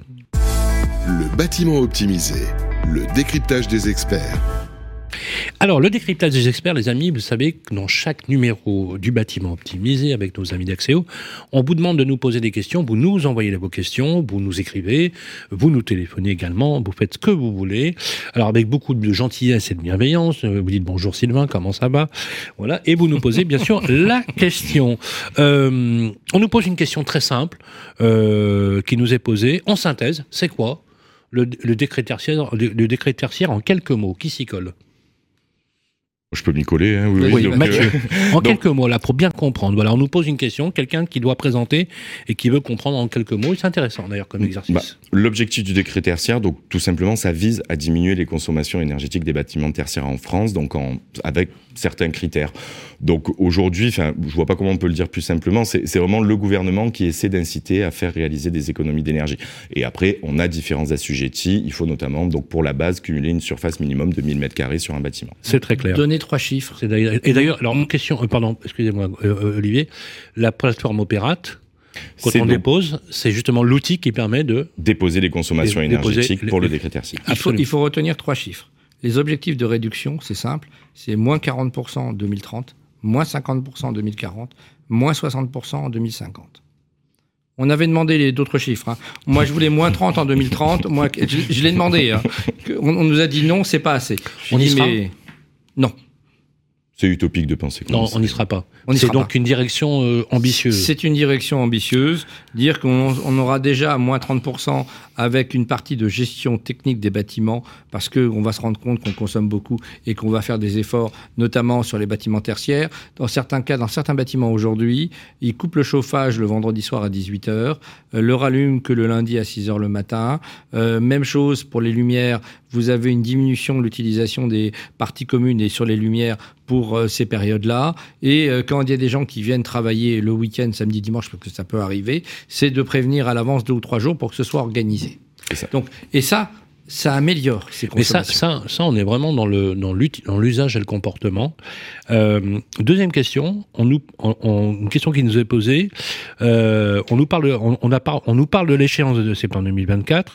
Le bâtiment optimisé, le décryptage des experts. Alors, le décryptage des experts, les amis, vous savez que dans chaque numéro du bâtiment optimisé avec nos amis d'Axéo, on vous demande de nous poser des questions, vous nous envoyez vos questions, vous nous écrivez, vous nous téléphonez également, vous faites ce que vous voulez. Alors, avec beaucoup de gentillesse et de bienveillance, vous dites bonjour Sylvain, comment ça va? Voilà, et vous nous posez bien sûr la question. Euh, on nous pose une question très simple euh, qui nous est posée en synthèse. C'est quoi le, le, décret tertiaire, le, le décret tertiaire en quelques mots? Qui s'y colle? Je peux m'y coller, hein, oui, oui, oui donc, Mathieu, euh... en donc... quelques mots, là, pour bien comprendre. Voilà, on nous pose une question, quelqu'un qui doit présenter et qui veut comprendre en quelques mots. C'est intéressant, d'ailleurs, comme exercice. Bah, l'objectif du décret tertiaire, donc, tout simplement, ça vise à diminuer les consommations énergétiques des bâtiments tertiaires en France, donc en, avec certains critères. Donc, aujourd'hui, enfin, je vois pas comment on peut le dire plus simplement, c'est, c'est vraiment le gouvernement qui essaie d'inciter à faire réaliser des économies d'énergie. Et après, on a différents assujettis. Il faut notamment, donc, pour la base, cumuler une surface minimum de mille mètres carrés sur un bâtiment. C'est très clair. Donner trois chiffres. C'est d'ailleurs, et d'ailleurs, alors, une question, euh, pardon, excusez-moi, euh, Olivier, la plateforme Opérate, quand c'est on donc, dépose, c'est justement l'outil qui permet de déposer les consommations dé- énergétiques les, pour les, le décret tertiaire. Il faut, il faut retenir trois chiffres. Les objectifs de réduction, c'est simple, c'est moins quarante pour cent en deux mille trente, moins cinquante pour cent en deux mille quarante, moins soixante pour cent en deux mille cinquante. On avait demandé les, d'autres chiffres. Hein. Moi, je voulais moins trente en deux mille trente. Moi, je, je l'ai demandé. Hein. On, on nous a dit non, c'est pas assez. On y sera mais... Non. C'est utopique de penser comme non, ça. On n'y sera pas. On c'est sera donc pas. une direction euh, ambitieuse. C'est une direction ambitieuse. Dire qu'on on aura déjà à moins trente pour cent avec une partie de gestion technique des bâtiments, parce qu'on va se rendre compte qu'on consomme beaucoup et qu'on va faire des efforts, notamment sur les bâtiments tertiaires. Dans certains cas, dans certains bâtiments aujourd'hui, ils coupent le chauffage le vendredi soir à dix-huit heures, euh, le rallument que le lundi à six heures le matin. Euh, même chose pour les lumières. Vous avez une diminution de l'utilisation des parties communes et sur les lumières pour euh, ces périodes-là. Et euh, quand il y a des gens qui viennent travailler le week-end, samedi, dimanche, parce que ça peut arriver, c'est de prévenir à l'avance deux ou trois jours pour que ce soit organisé. C'est ça. Donc, et ça, ça améliore ces consommations. Mais ça, ça, ça, on est vraiment dans, le, dans, dans l'usage et le comportement. Euh, deuxième question, on nous, on, on, une question qui nous est posée. Euh, on, nous parle de, on, on, a par, on nous parle de l'échéance de septembre deux mille vingt-quatre.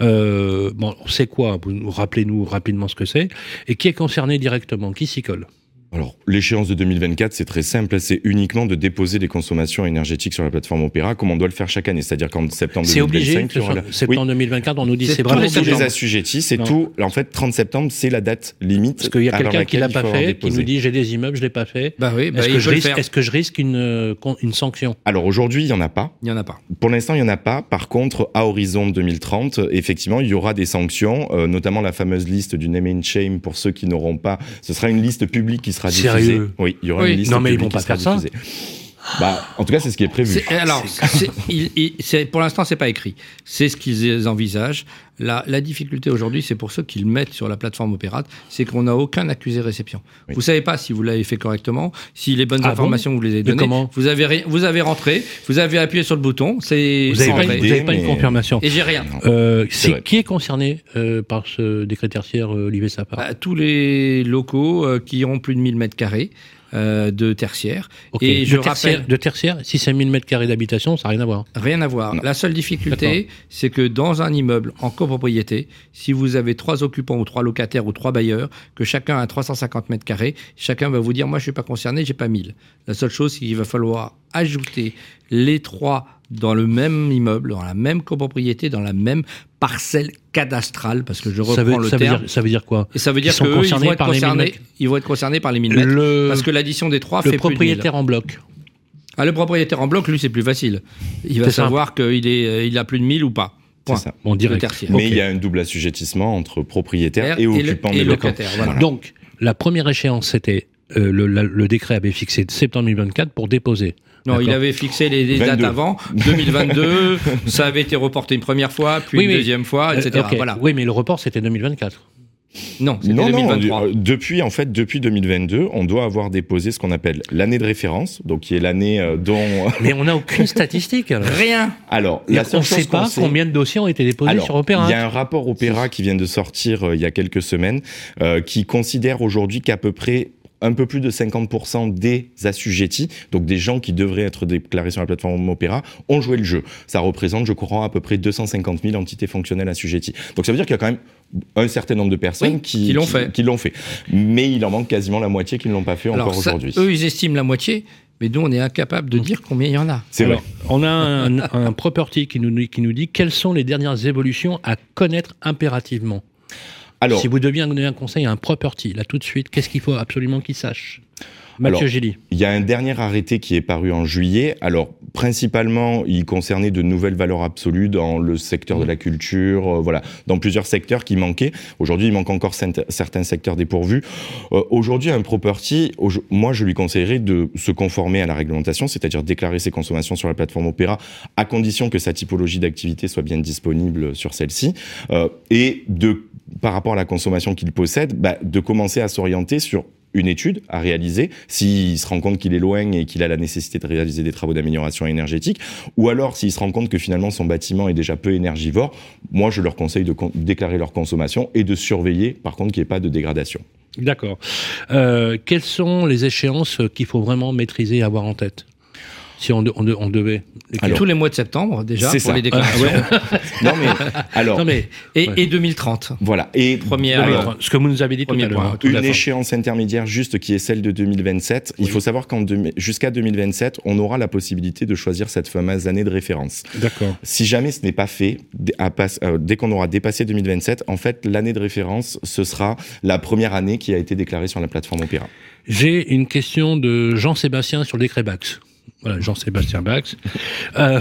Euh, bon, c'est quoi? Rappelez-nous rapidement ce que c'est. Et qui est concerné directement? Qui s'y colle? Alors, l'échéance de deux mille vingt-quatre, c'est très simple, c'est uniquement de déposer des consommations énergétiques sur la plateforme Opéra, comme on doit le faire chaque année. C'est-à-dire qu'en septembre c'est deux mille vingt-cinq... C'est obligé, la... septembre oui. deux mille vingt-quatre, on nous dit c'est, c'est vraiment tous les assujettis, c'est non. tout. En fait, trente septembre, c'est la date limite. Parce qu'il y a quelqu'un qui l'a pas fait, qui nous dit j'ai des immeubles, je l'ai pas fait. Bah oui, bah est-ce, que je risque, est-ce que je risque une, une sanction? Alors aujourd'hui, il y en a pas. Il y en a pas. Pour l'instant, il y en a pas. Par contre, à horizon deux mille trente, effectivement, il y aura des sanctions, euh, notamment la fameuse liste du name and shame pour ceux qui n'auront pas. Ce sera une liste publique qui sera diffusée. Sérieux? Oui, il y aura oui. une liste non, mais publique ils vont pas faire ça. Bah, en tout cas, c'est ce qui est prévu. C'est, alors, c'est, il, il, c'est, pour l'instant, c'est pas écrit. C'est ce qu'ils envisagent. La, la difficulté aujourd'hui, c'est pour ceux qui le mettent sur la plateforme Opéra, c'est qu'on n'a aucun accusé réception. Oui. Vous savez pas si vous l'avez fait correctement, si les bonnes ah informations bon vous les avez données. Vous avez vous avez rentré, vous avez appuyé sur le bouton. C'est vous n'avez pas, une, vous avez pas une confirmation. Et j'ai rien. Euh, c'est c'est qui est concerné euh, par ce décret tertiaire, euh, Olivier Sapard? Bah, tous les locaux euh, qui ont plus de mille mètres carrés. Euh, de tertiaire. Okay. Et de je tertiaire, rappelle, de tertiaire, si c'est mille mètres carrés d'habitation, ça n'a rien à voir. Rien à voir. Non. La seule difficulté, D'accord. c'est que dans un immeuble en copropriété, si vous avez trois occupants ou trois locataires ou trois bailleurs, que chacun a trois cent cinquante mètres carrés, chacun va vous dire, moi je ne suis pas concerné, j'ai pas mille. La seule chose, c'est qu'il va falloir ajouter les trois dans le même immeuble, dans la même copropriété, dans la même parcelle cadastrale, parce que je reprends ça veut, le ça terme. Veut dire, ça veut dire quoi? Et ça veut dire qu'ils vont, être concernés, ils vont être concernés par les mille mètres, le, parce que l'addition des trois fait plus de mille. Le propriétaire en bloc. Ah, le propriétaire en bloc, lui, c'est plus facile. Il va c'est savoir simple. qu'il est, il a plus de mille ou pas. Point. C'est ça. On dirait. Mais okay. il y a un double assujettissement entre propriétaire et, et occupant des locaux. Voilà. Donc, la première échéance, c'était euh, le, la, le décret avait fixé septembre deux mille vingt-quatre pour déposer. Non, D'accord. il avait fixé les, les dates avant, deux mille vingt-deux, ça avait été reporté une première fois, puis oui, une oui. deuxième fois, et cetera. Euh, okay. Voilà. Oui, mais le report, c'était deux mille vingt-quatre. Non, c'était non, deux mille vingt-trois. Non, depuis, en fait, depuis deux mille vingt-deux, on doit avoir déposé ce qu'on appelle l'année de référence, donc qui est l'année euh, dont... Mais on n'a aucune statistique. Alors. Rien. Alors, la on ne sait pas sait... combien de dossiers ont été déposés alors, sur Opéra. Il y a un rapport Opéra qui vient de sortir euh, il y a quelques semaines, euh, qui considère aujourd'hui qu'à peu près un peu plus de cinquante pour cent des assujettis, donc des gens qui devraient être déclarés sur la plateforme Opéra, ont joué le jeu. Ça représente, je crois, à peu près deux cent cinquante mille entités fonctionnelles assujetties. Donc ça veut dire qu'il y a quand même un certain nombre de personnes oui, qui, qui, l'ont qui, fait. qui l'ont fait. Mais il en manque quasiment la moitié qui ne l'ont pas fait Alors encore ça, aujourd'hui. Eux, ils estiment la moitié, mais nous, on est incapable de dire combien il y en a. C'est Alors, vrai. On a un, un property qui nous, qui nous dit quelles sont les dernières évolutions à connaître impérativement. Alors, si vous deviez donner un conseil à un property, là tout de suite, qu'est-ce qu'il faut absolument qu'il sache? Mathieu Gilly. Il y a un dernier arrêté qui est paru en juillet. Alors, principalement, il concernait de nouvelles valeurs absolues dans le secteur mmh. de la culture, euh, voilà, dans plusieurs secteurs qui manquaient. Aujourd'hui, il manque encore certains secteurs dépourvus. Euh, aujourd'hui, un property, moi, je lui conseillerais de se conformer à la réglementation, c'est-à-dire déclarer ses consommations sur la plateforme Opéra, à condition que sa typologie d'activité soit bien disponible sur celle-ci, euh, et de, par rapport à la consommation qu'il possède, bah, de commencer à s'orienter sur une étude à réaliser, s'il se rend compte qu'il est loin et qu'il a la nécessité de réaliser des travaux d'amélioration énergétique, ou alors s'il se rend compte que finalement son bâtiment est déjà peu énergivore, moi je leur conseille de con- déclarer leur consommation et de surveiller par contre qu'il n'y ait pas de dégradation. D'accord. Euh, quelles sont les échéances qu'il faut vraiment maîtriser et avoir en tête ? Si on, de, on, de, on devait... Alors, tous les mois de septembre, déjà, c'est pour ça. les déclarations. Ah, ouais. non, mais, alors, non, mais, et, ouais. et deux mille trente. Voilà. Et première, alors, ce que vous nous avez dit tout à l'heure. Une échéance intermédiaire juste qui est celle de deux mille vingt-sept. Oui. Il faut savoir qu'en deux, jusqu'à deux mille vingt-sept, on aura la possibilité de choisir cette fameuse année de référence. D'accord. Si jamais ce n'est pas fait, à passe, euh, dès qu'on aura dépassé deux mille vingt-sept, en fait, l'année de référence, ce sera la première année qui a été déclarée sur la plateforme Opéra. J'ai une question de Jean-Sébastien sur le décret Bax. Voilà, Jean-Sébastien Bax, euh,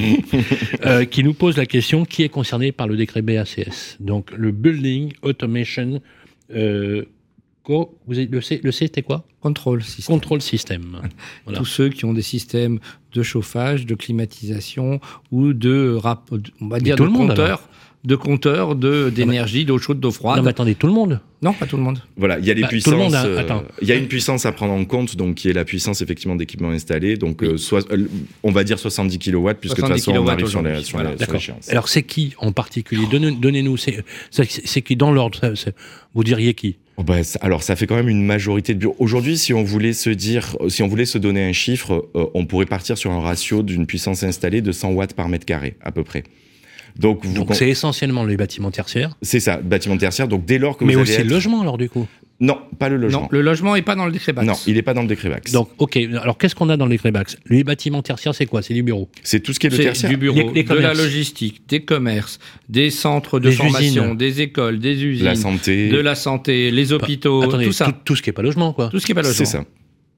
euh, qui nous pose la question, qui est concerné par le décret B A C S? Donc, le Building Automation, euh, co, vous avez, le C, le C c'était quoi? Control System. Control System. Voilà. Tous ceux qui ont des systèmes de chauffage, de climatisation ou de, rap, on va dire, de compteurs. de compteurs de, d'énergie, d'eau chaude, d'eau froide. Non, mais attendez, tout le monde? Non, pas tout le monde. Voilà, il y a les bah, puissances. Tout le monde a... euh, Attends. Il y a une puissance à prendre en compte, donc qui est la puissance effectivement d'équipement installé. Donc, euh, soit, euh, on va dire soixante-dix kilowatts, puisque de toute façon on arrive sur, la, sur, voilà. la, sur l'échéance. Alors c'est qui en particulier? Donnez, Donnez-nous, c'est, c'est, c'est qui dans l'ordre? ça, c'est, Vous diriez qui? Oh bah, alors ça fait quand même une majorité de bureaux. Aujourd'hui, si on voulait se dire, si on voulait se donner un chiffre, euh, on pourrait partir sur un ratio d'une puissance installée de cent watts par mètre carré, à peu près. Donc, vous donc con... c'est essentiellement les bâtiments tertiaires. C'est ça, bâtiments tertiaires. Donc dès lors que mais vous aussi allez le être... logement alors du coup. Non, pas le logement. Non, le logement n'est pas dans le décret Bax. Non, il n'est pas dans le décret Bax. Donc ok, alors qu'est-ce qu'on a dans le décret Bax? Les bâtiments tertiaires, c'est quoi? C'est du bureau. C'est tout ce qui est le c'est tertiaire. du bureau, Les- les de la commerces. logistique, des commerces, des centres de Des formation, usines. des écoles, des usines, La santé. de la santé, les hôpitaux, Attendez, tout ça. Tout, tout ce qui est pas logement quoi. Tout ce qui est pas logement. C'est ça.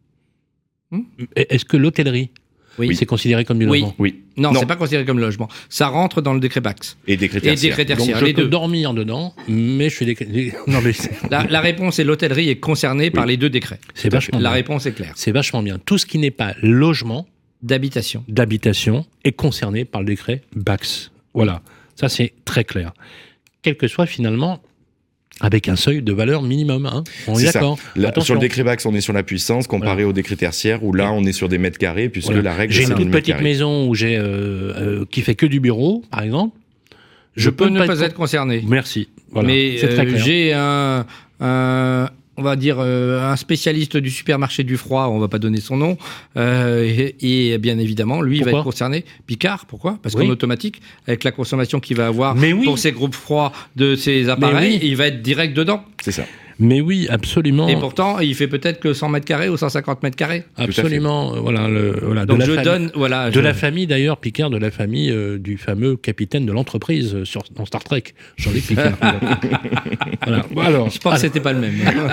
Est-ce que l'hôtellerie, Oui. c'est considéré comme du Oui. logement? Oui. Non, Non. c'est pas considéré comme logement. Ça rentre dans le décret Bax. Et décret Et tertiaire. décret Donc tertiaire, je les peux deux. dormir dedans, mais je suis des... non mais c'est, La, la réponse est l'hôtellerie est concernée par les deux décrets. c'est vachement La bien. réponse est claire. C'est vachement bien. Tout ce qui n'est pas logement, D'habitation. d'habitation est concerné par le décret Bax. Voilà, ça c'est très clair. Quel que soit finalement, avec un seuil de valeur minimum. Hein. On est, C'est ça. d'accord. Là, Attention. sur le décret Bax, on est sur la puissance comparé Voilà. au décret tertiaire où là, on est sur des mètres carrés puisque Voilà. la règle J'ai c'est une mille toute mètres petite carrés. maison où j'ai euh, euh, qui fait que du bureau, par exemple. Je peux ne pas con- être concerné. Merci. Voilà. Mais c'est très euh, clair. j'ai un, un- on va dire, euh, un spécialiste du supermarché du froid, on va pas donner son nom, euh, et, et bien évidemment, lui, il va Pourquoi être concerné. Picard, pourquoi? Parce Oui. qu'en automatique, avec la consommation qu'il va avoir Mais oui. pour ses groupes froids de ses appareils, oui. il va être direct dedans. C'est ça. Mais oui, absolument. Et pourtant, il fait peut-être que cent mètres carrés ou cent cinquante mètres carrés. Absolument. euh, Voilà, le, voilà. Donc de la je famille- donne, voilà. De je- la famille d'ailleurs, Picard, de la famille euh, du fameux capitaine de l'entreprise euh, sur, dans Star Trek, Jean-Luc Picard. Voilà. Bon, alors, Je pense que c'était pas le même.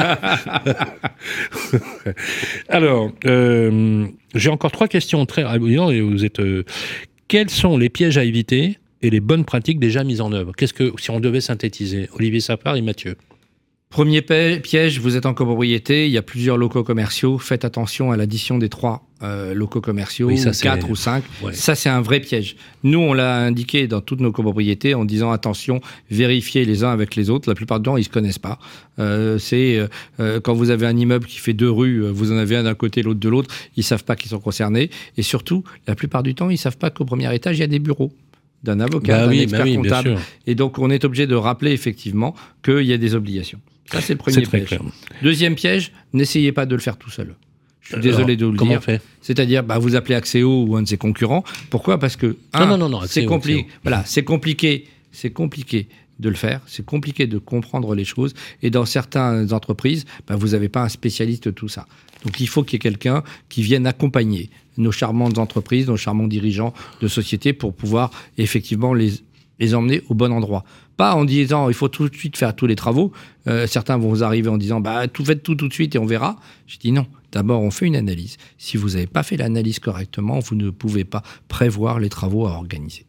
alors euh, j'ai encore trois questions très rapides et vous êtes. euh, quels sont les pièges à éviter et les bonnes pratiques déjà mises en œuvre? Qu'est-ce que, si on devait synthétiser, Olivier Sapard et Mathieu? Premier pi- piège, vous êtes en copropriété, il y a plusieurs locaux commerciaux, faites attention à l'addition des trois euh, locaux commerciaux, Oui, ça, ou c'est- quatre ou cinq. Ouais. Ça, c'est un vrai piège. Nous, on l'a indiqué dans toutes nos copropriétés en disant attention, vérifiez les uns avec les autres. La plupart du temps, ils se connaissent pas. Euh, c'est euh, euh, quand vous avez un immeuble qui fait deux rues, euh, vous en avez un d'un côté, l'autre de l'autre, ils savent pas qu'ils sont concernés. Et surtout, la plupart du temps, ils savent pas qu'au premier étage, il y a des bureaux d'un avocat, Bah d'un oui, expert bah oui, bien comptable. sûr. Et donc, on est obligé de rappeler effectivement qu'il y a des obligations. Ça, c'est le premier C'est très piège. clair. Deuxième piège, n'essayez pas de le faire tout seul. Je suis désolé Alors, de vous le comment dire. on fait? C'est-à-dire, bah, vous appelez Axéo ou un de ses concurrents. Pourquoi? Parce que un, non, non, non, c'est Axéo, compliqué. Axéo. Voilà, c'est compliqué. C'est compliqué de le faire. C'est compliqué de comprendre les choses. Et dans certaines entreprises, bah, vous n'avez pas un spécialiste de tout ça. Donc, il faut qu'il y ait quelqu'un qui vienne accompagner nos charmantes entreprises, nos charmants dirigeants de société pour pouvoir effectivement les les emmener au bon endroit. Pas en disant il faut tout de suite faire tous les travaux. Euh, certains vont vous arriver en disant bah tout faites tout tout de suite et on verra. Je dis non. D'abord on fait une analyse. Si vous n'avez pas fait l'analyse correctement, vous ne pouvez pas prévoir les travaux à organiser.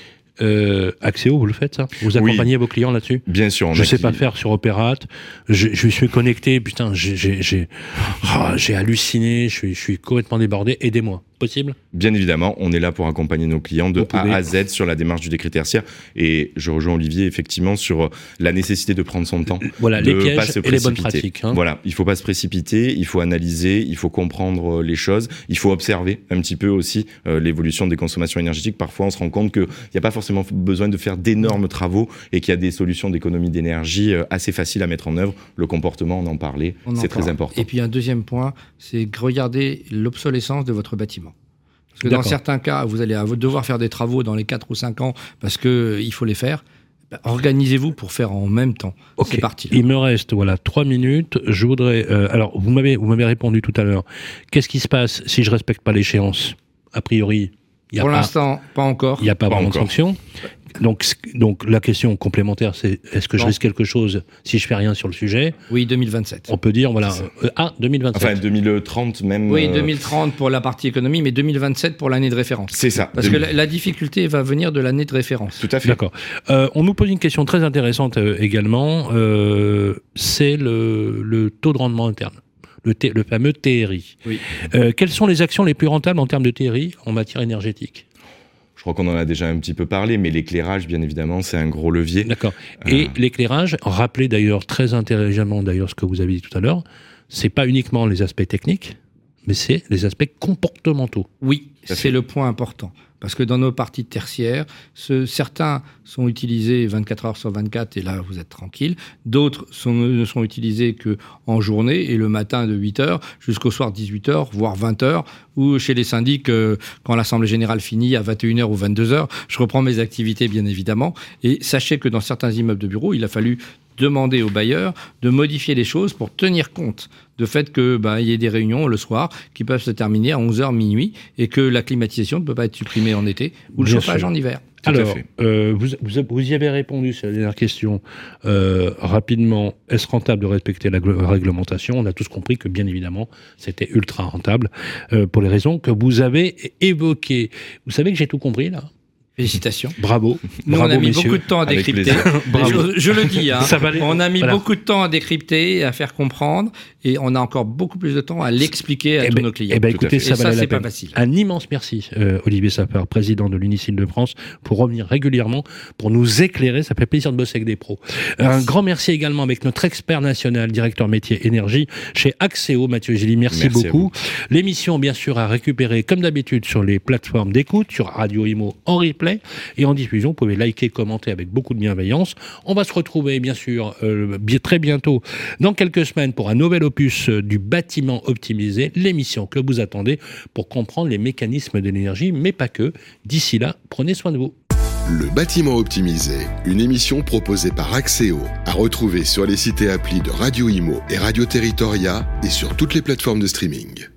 Euh, Axéo, vous le faites ça? Vous Oui. accompagnez vos clients là-dessus? Bien sûr. on Je a sais qui- pas faire sur Opérate. Je, je suis connecté. Putain, j'ai, j'ai, j'ai, ah, j'ai halluciné. Je suis, je suis complètement débordé. Aidez-moi. Possible? Bien évidemment, on est là pour accompagner nos clients de Vous pouvez. A à Z sur la démarche du décret tertiaire. Et je rejoins Olivier effectivement sur la nécessité de prendre son temps. Voilà, de les pièges pas se et les bonnes précipiter. pratiques. Hein. Voilà, il faut pas se précipiter, il faut analyser, il faut comprendre euh, les choses, il faut observer un petit peu aussi euh, l'évolution des consommations énergétiques. Parfois, on se rend compte qu'il n'y a pas forcément besoin de faire d'énormes travaux et qu'il y a des solutions d'économie d'énergie euh, assez faciles à mettre en œuvre. Le comportement, on en parlait, On en c'est très parle. important. Et puis un deuxième point, c'est regarder l'obsolescence de votre bâtiment. Parce que dans D'accord. certains cas, vous allez devoir faire des travaux dans les quatre ou cinq ans parce qu'il faut les faire. Bah, organisez-vous pour faire en même temps. Ok. C'est parti. Il me reste voilà trois minutes. Je voudrais. euh, alors, vous m'avez vous m'avez répondu tout à l'heure. Qu'est-ce qui se passe si je respecte pas l'échéance? A priori, il y a Pour pas. l'instant, pas encore. Il n'y a pas, Pas vraiment de encore. sanction. Donc, c- donc la question complémentaire, c'est est-ce que je Non. risque quelque chose si je fais rien sur le sujet? Oui, deux mille vingt-sept. On peut dire voilà. C'est ça. euh, ah, deux mille vingt-sept. Enfin, deux mille trente même. Oui, euh, deux mille trente pour la partie économie, mais deux mille vingt-sept pour l'année de référence. C'est ça. Parce que deux mille la, la difficulté va venir de l'année de référence. Tout à fait. D'accord. Euh, on nous pose une question très intéressante euh, également. Euh, c'est le, le taux de rendement interne, le, T- le fameux T R I. Oui. Euh, quelles sont les actions les plus rentables en termes de T R I en matière énergétique? crois qu'on en a déjà un petit peu parlé, mais l'éclairage, bien évidemment, c'est un gros levier. D'accord. Et euh... l'éclairage, rappelez d'ailleurs très intelligemment d'ailleurs ce que vous avez dit tout à l'heure, c'est pas uniquement les aspects techniques, mais c'est les aspects comportementaux. Oui, c'est le point important. Parce que dans nos parties tertiaires, ce, certains sont utilisés vingt-quatre heures sur vingt-quatre et là, vous êtes tranquille. D'autres sont, ne sont utilisés qu'en journée et le matin de huit heures jusqu'au soir dix-huit heures, voire vingt heures. Ou chez les syndics, euh, quand l'Assemblée générale finit à vingt et une heures ou vingt-deux heures, je reprends mes activités, bien évidemment. Et sachez que dans certains immeubles de bureaux, il a fallu demander aux bailleurs de modifier les choses pour tenir compte du fait qu'il bah, y ait des réunions le soir qui peuvent se terminer à onze heures minuit et que la climatisation ne peut pas être supprimée en été ou le Bien chauffage sûr. en hiver. Tout Alors, euh, vous, vous, vous y avez répondu sur la dernière question euh, rapidement. Est-ce rentable de respecter la réglementation ? On a tous compris que, bien évidemment, c'était ultra rentable euh, pour les raisons que vous avez évoquées. Vous savez que j'ai tout compris, là ? Félicitations. Bravo. Nous, Bravo, on a mis messieurs. beaucoup de temps à décrypter. je, je le dis, hein. Ça va aller. On a mis voilà. beaucoup de temps à décrypter, à faire comprendre, et on a encore beaucoup plus de temps à l'expliquer à eh tous ben, nos clients. Eh ben, écoutez, ça, et ça, valait c'est la pas peine. facile. Un immense merci, euh, Olivier Sapeur, président de l'Unicil de France, pour revenir régulièrement, pour nous éclairer. Ça fait plaisir de bosser avec des pros. Merci. Un grand merci également avec notre expert national, directeur métier énergie chez Axéo, Mathieu Gilly. Merci, merci beaucoup. L'émission, bien sûr, à récupérer, comme d'habitude, sur les plateformes d'écoute, sur Radio Imo en replay et en diffusion. Vous pouvez liker, commenter avec beaucoup de bienveillance. On va se retrouver, bien sûr, euh, bien, très bientôt, dans quelques semaines, pour un nouvel opus euh, du bâtiment optimisé, l'émission que vous attendez pour comprendre les mécanismes de l'énergie, mais pas que. D'ici là, prenez soin de vous. Le bâtiment optimisé, une émission proposée par Axéo, à retrouver sur les sites et applis de Radio Imo et Radio Territoria et sur toutes les plateformes de streaming.